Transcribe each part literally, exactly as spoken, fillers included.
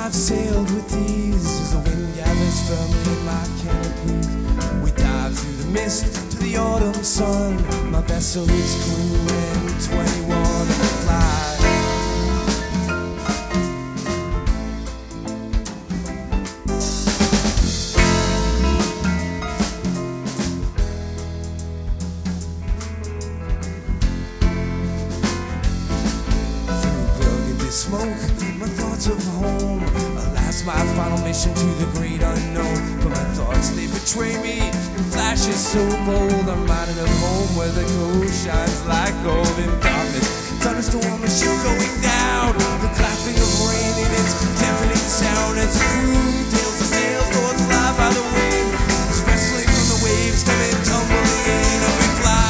I've sailed with ease as the wind gathers firmly in my canopy. We dive through the mist to the autumn sun. My vessel is crew and twenty-one and fly. Smoke, my thoughts of home. Alas, my final mission to the great unknown. But my thoughts, they betray me in flashes so bold. I'm minded of home where the coast shines like gold in darkness. Thunderstorm, a ship going down. The clapping of rain in its deafening sound. Its crew tails the sails, boards fly by the wind. It's wrestling from the waves, coming tumbling in. Up we fly.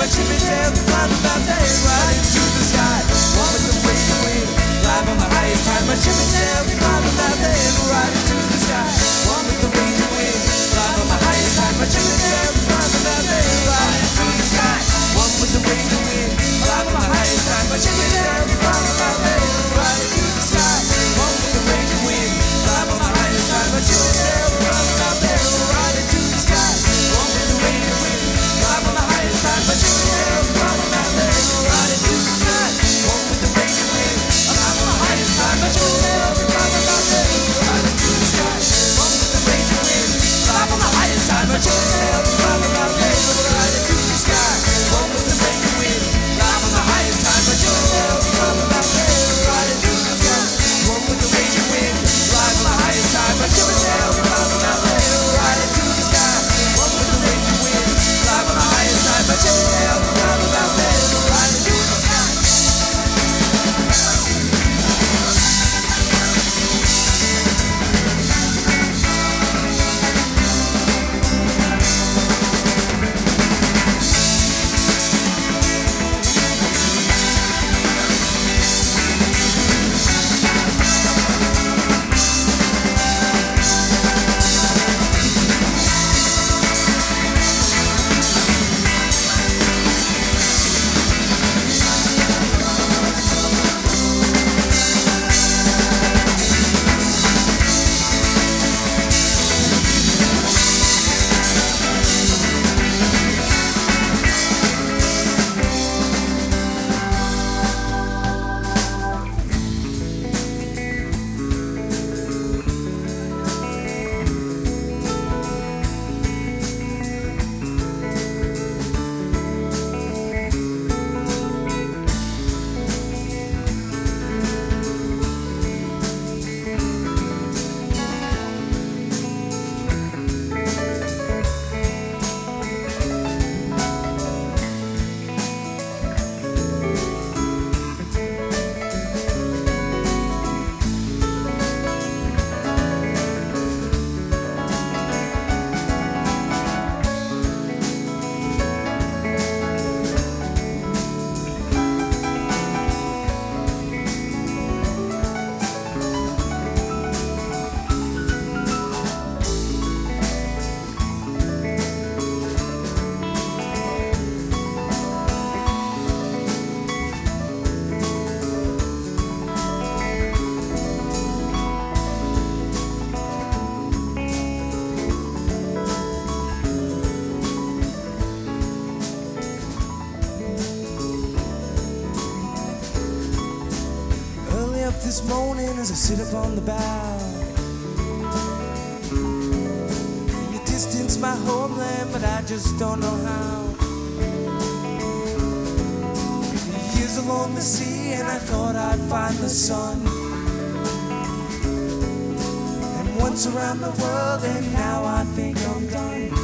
chippy tail, climb a mountain, right into the sky. One with the raging wind, live on the highest high. My chippy tail, climb a mountain, right into the sky. One with the raging wind, live on the highest high. My chippy tail, climb a mountain, right into the sky. One with the raging wind, live on the highest high. My chippy tail, climb a mountain, right into the sky. One with the raging wind, live on the highest high. My chippy tail, climb a mountain, right into the sky. One with the raging wind, live on the highest high. My chippy tail, climb a mountain, right into the sky. One with the raging wind, live on the highest high. My chippy tail, climb a mountain, right into the sky. One with the raging wind, live on the highest high. My chippy tail, climb a mountain, right into the sky. One with the raging wind, live on the highest high. My chippy tail, climb a mountain, right into the sky. One with the raging wind, live on the highest high. My chippy tail, climb a mountain, right into the sky. One with the raging wind, live on the highest high. My chippy tail, climb a mountain, right into the sky. This morning as I sit upon the bough, in the distance my homeland, but I just don't know how. Years along the sea and I thought I'd find the sun, and once around the world and now I think I'm done.